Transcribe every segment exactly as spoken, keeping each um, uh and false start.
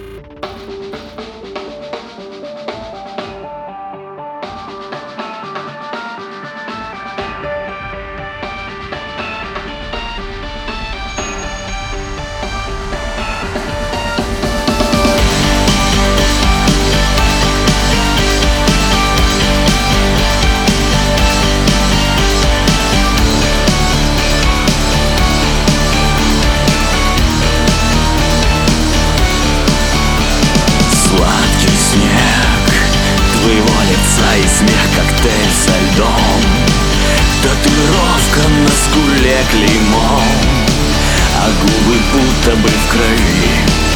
И смех, коктейль со льдом, татуировка на скуле клеймом, а губы будто бы в крови.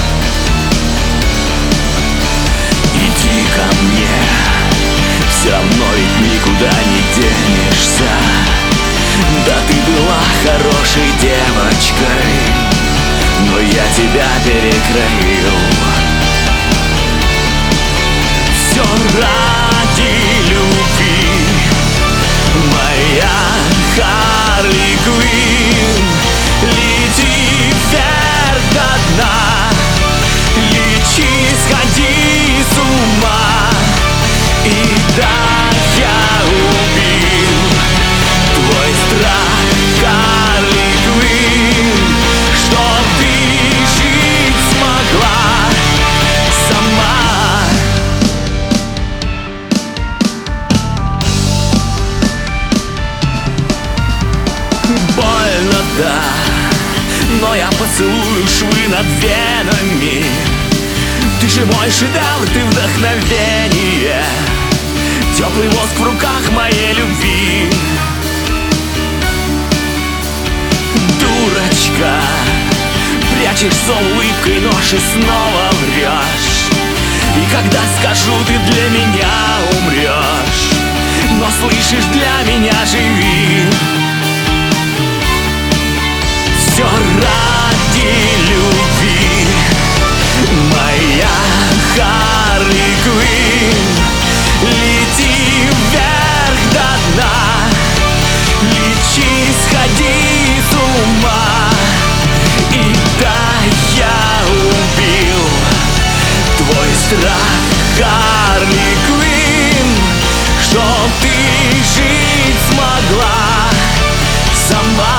Иди ко мне, все равно ведь никуда не денешься. Да ты была хорошей девочкой, но я тебя перекроил. Все ради любви, моя Харли Квинн. Лети вверх до дна, лечи, сходи с ума. И да, я убил твой страх, Харли Квинн, чтоб ты жить смогла сама. Больно, да, но я поцелую швы над венами. Ты же мой шедевр, ты вдохновение, теплый воск в руках моей любви. Дурочка, прячешь за улыбкой нож и снова врешь. И когда скажу, ты для меня умрешь, но слышишь, для меня живи. Все ради любви, моя Харли Квинн. Лети вверх до дна, лечи, сходи с ума. И да, я убил твой страх, Харли Квинн, чтоб ты жить смогла сама.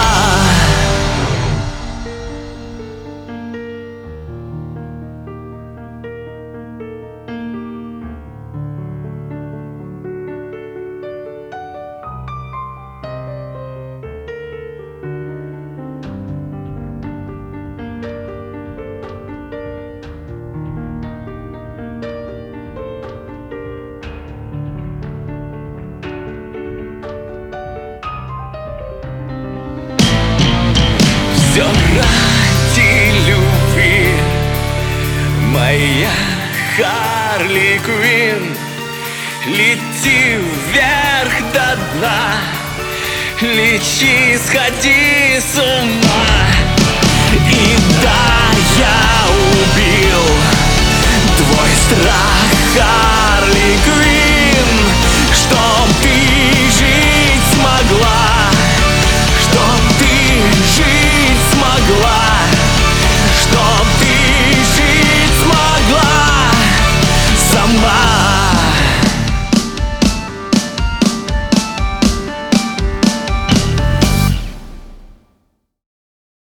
Все ради любви, моя Харли Квинн. Лети вверх до дна, лечи, сходи с ума.